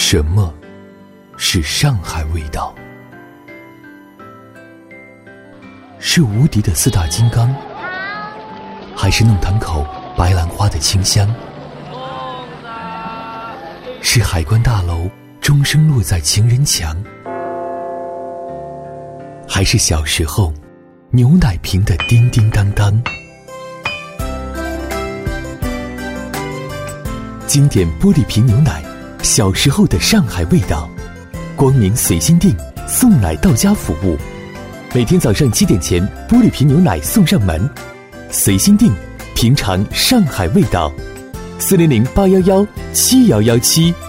什么是上海味道？是无敌的四大金刚，还是弄堂口白兰花的清香？是海关大楼钟声落在情人墙，还是小时候牛奶瓶的叮叮当当？经典玻璃瓶牛奶，小时候的上海味道。光明随心订，送奶到家服务，每天早上7点前，玻璃瓶牛奶送上门。随心订，品尝上海味道。400-811-7117。